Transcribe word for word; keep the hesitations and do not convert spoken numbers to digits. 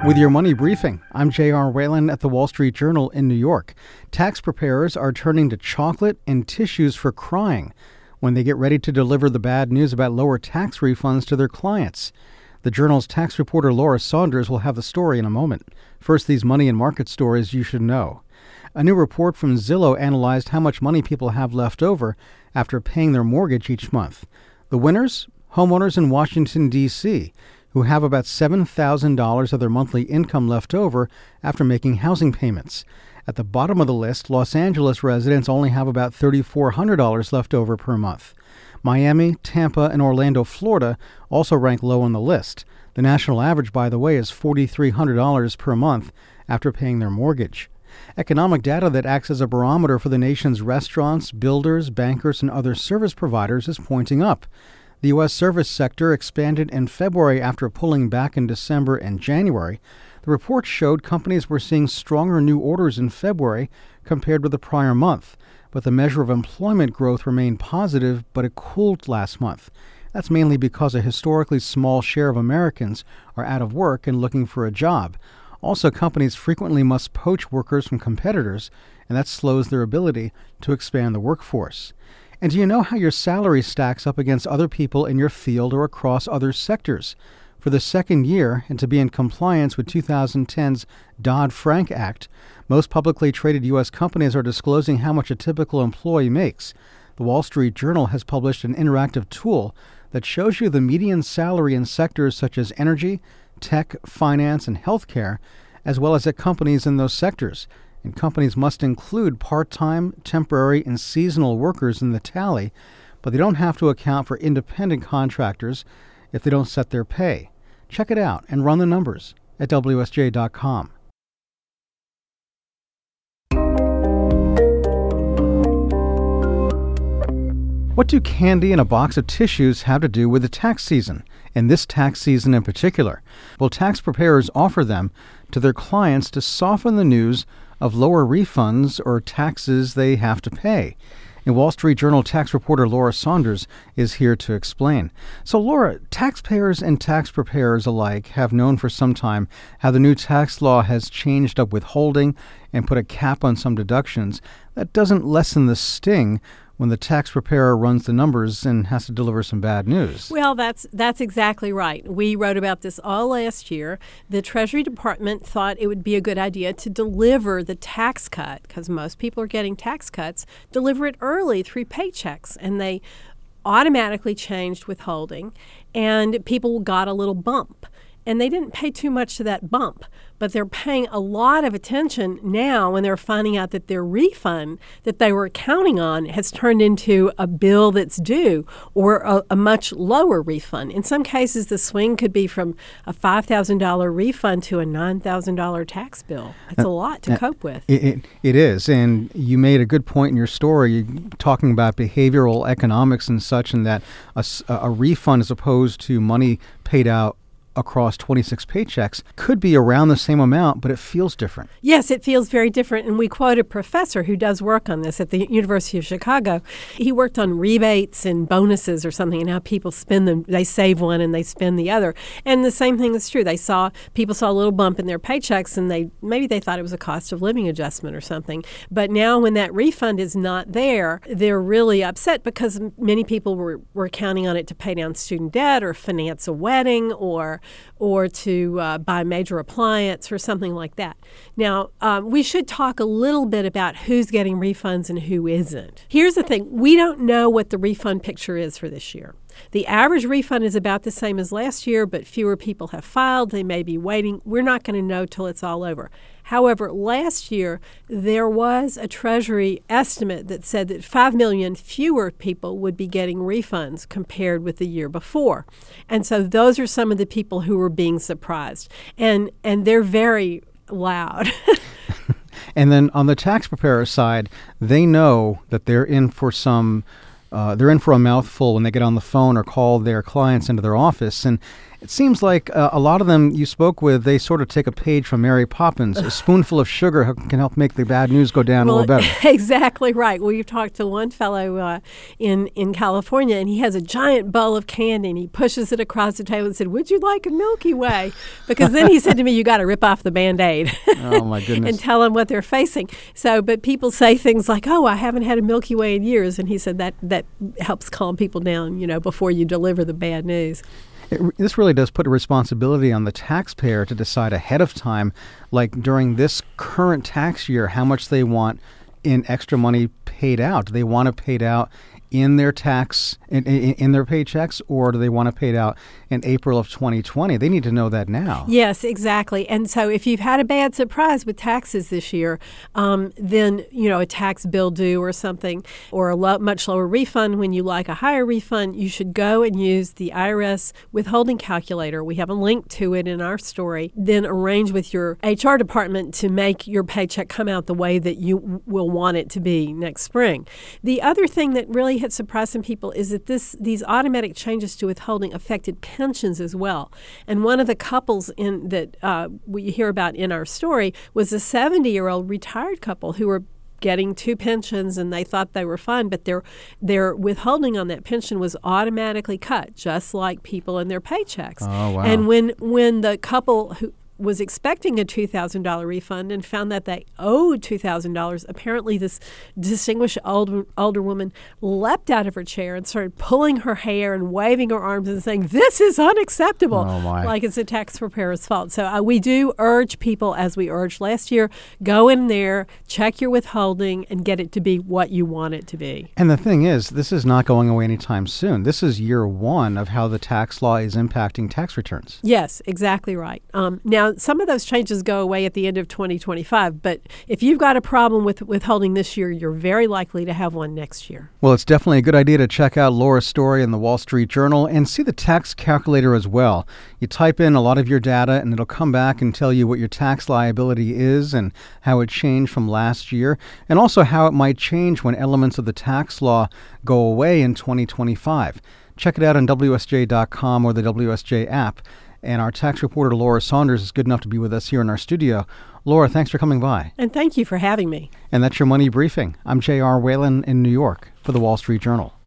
With your money briefing, I'm J R. Whalen at the Wall Street Journal in New York. Tax preparers are turning to chocolate and tissues for crying when they get ready to deliver the bad news about lower tax refunds to their clients. The Journal's tax reporter Laura Saunders will have the story in a moment. First, these money and market stories you should know. A new report from Zillow analyzed how much money people have left over after paying their mortgage each month. The winners? Homeowners in Washington, D C, who have about seven thousand dollars of their monthly income left over after making housing payments. At the bottom of the list, Los Angeles residents only have about three thousand four hundred dollars left over per month. Miami, Tampa, and Orlando, Florida also rank low on the list. The national average, by the way, is four thousand three hundred dollars per month after paying their mortgage. Economic data that acts as a barometer for the nation's restaurants, builders, bankers, and other service providers is pointing up. The U S service sector expanded in February after pulling back in December and January. The report showed companies were seeing stronger new orders in February compared with the prior month, but the measure of employment growth remained positive, but it cooled last month. That's mainly because a historically small share of Americans are out of work and looking for a job. Also, companies frequently must poach workers from competitors, and that slows their ability to expand the workforce. And do you know how your salary stacks up against other people in your field or across other sectors? For the second year, and to be in compliance with two thousand ten's Dodd-Frank Act, most publicly traded U S companies are disclosing how much a typical employee makes. The Wall Street Journal has published an interactive tool that shows you the median salary in sectors such as energy, tech, finance, and healthcare, as well as at companies in those sectors. And companies must include part-time, temporary, and seasonal workers in the tally, but they don't have to account for independent contractors if they don't set their pay. Check it out and run the numbers at W S J dot com. What do candy and a box of tissues have to do with the tax season, and this tax season in particular? Well, tax preparers offer them to their clients to soften the news of lower refunds or taxes they have to pay. And Wall Street Journal tax reporter Laura Saunders is here to explain. So, Laura, taxpayers and tax preparers alike have known for some time how the new tax law has changed up withholding and put a cap on some deductions. That doesn't lessen the sting when the tax preparer runs the numbers and has to deliver some bad news. Well, that's that's exactly right. We wrote about this all last year. The Treasury Department thought it would be a good idea to deliver the tax cut, because most people are getting tax cuts, deliver it early through paychecks. And they automatically changed withholding, and people got a little bump. And they didn't pay too much to that bump, but they're paying a lot of attention now when they're finding out that their refund that they were counting on has turned into a bill that's due or a, a much lower refund. In some cases, the swing could be from a five thousand dollars refund to a nine thousand dollars tax bill. That's uh, a lot to uh, cope with. It, it, it is. And you made a good point in your story talking about behavioral economics and such, and that a, a refund as opposed to money paid out across twenty-six paychecks could be around the same amount, but it feels different. Yes, it feels very different. And we quote a professor who does work on this at the University of Chicago. He worked on rebates and bonuses or something, and how people spend them. They save one and they spend the other. And the same thing is true. They saw people saw a little bump in their paychecks, and they maybe they thought it was a cost of living adjustment or something. But now when that refund is not there, they're really upset because many people were, were counting on it to pay down student debt or finance a wedding or or to uh, buy a major appliance or something like that. Now, um, we should talk a little bit about who's getting refunds and who isn't. Here's the thing. We don't know what the refund picture is for this year. The average refund is about the same as last year, but fewer people have filed. They may be waiting. We're not going to know till it's all over. However, last year, there was a Treasury estimate that said that five million fewer people would be getting refunds compared with the year before. And so those are some of the people who were being surprised. And, and they're very loud. And then on the tax preparer side, they know that they're in for some Uh, they're in for a mouthful when they get on the phone or call their clients into their office. And It seems like uh, a lot of them you spoke with, they sort of take a page from Mary Poppins. A spoonful of sugar h- can help make the bad news go down well, a little better. Exactly right. Well, you talked to one fellow uh, in, in California, and he has a giant bowl of candy, and he pushes it across the table and said, would you like a Milky Way? Because then he said to me, you got to rip off the Band-Aid. Oh, my goodness. And tell them what they're facing. So, but people say things like, oh, I haven't had a Milky Way in years. And he said that, that helps calm people down, you know, before you deliver the bad news. It, this really does put a responsibility on the taxpayer to decide ahead of time, like during this current tax year, how much they want in extra money paid out. Do they want it paid out in their tax, in, in, in their paychecks, or do they want it paid out in April of twenty twenty? They need to know that now. Yes, exactly. And so if you've had a bad surprise with taxes this year, um, then, you know, a tax bill due or something, or a lo- much lower refund when you like a higher refund, you should go and use the I R S withholding calculator. We have a link to it in our story. Then arrange with your H R department to make your paycheck come out the way that you w- will want it to be next spring. The other thing that really had surprised some people is that this these automatic changes to withholding affected pensions as well. And one of the couples in that uh, we hear about in our story was a seventy-year-old retired couple who were getting two pensions, and they thought they were fine, but their their withholding on that pension was automatically cut, just like people in their paychecks. Oh, wow. And when when the couple who was expecting a two thousand dollars refund and found that they owed two thousand dollars, apparently this distinguished old, older woman leapt out of her chair and started pulling her hair and waving her arms and saying, this is unacceptable, Oh, my. like it's a tax preparer's fault. So uh, we do urge people, as we urged last year, go in there, check your withholding, and get it to be what you want it to be. And the thing is, this is not going away anytime soon. This is year one of how the tax law is impacting tax returns. Yes, exactly right. Um, now, some of those changes go away at the end of twenty twenty-five, but if you've got a problem with withholding this year, you're very likely to have one next year. Well, it's definitely a good idea to check out Laura's story in the Wall Street Journal and see the tax calculator as well. You type in a lot of your data, and it'll come back and tell you what your tax liability is and how it changed from last year, and also how it might change when elements of the tax law go away in twenty twenty-five. Check it out on W S J dot com or the W S J app. And our tax reporter, Laura Saunders, is good enough to be with us here in our studio. Laura, thanks for coming by. And thank you for having me. And that's your Money Briefing. I'm J R. Whalen in New York for the Wall Street Journal.